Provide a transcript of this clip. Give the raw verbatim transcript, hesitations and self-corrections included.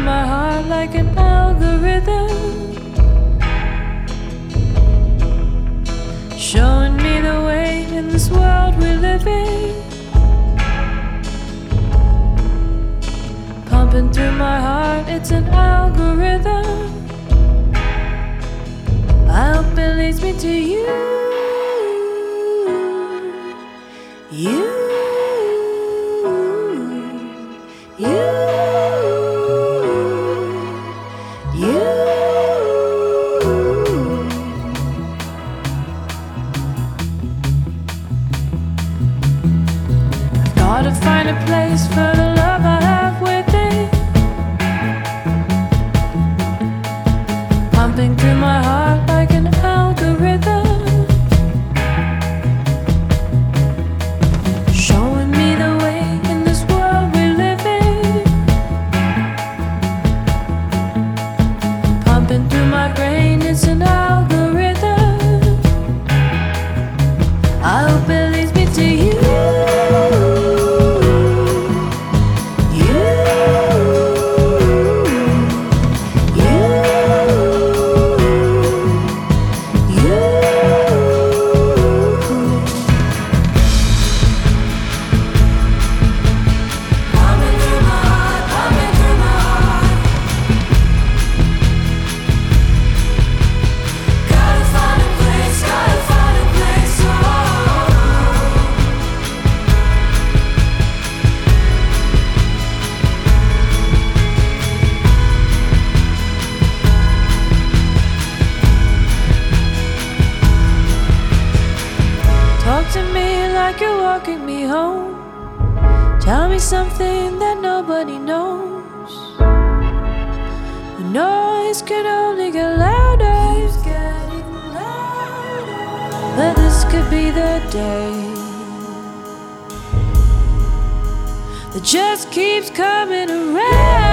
my heart like an algorithm, showing me the way in this world we live in. Pumping through my heart, it's an algorithm. I hope it leads me to you. You, you, you. I've gotta find a place for the love I have within, pumping through my heart like an algorithm, showing me the way in this world we live in. Pumping through my brain, it's an algorithm. I hope it leads me to you. Talk to me like you're walking me home. Tell me something that nobody knows. The noise can only get louder, but this could be the day that just keeps coming around.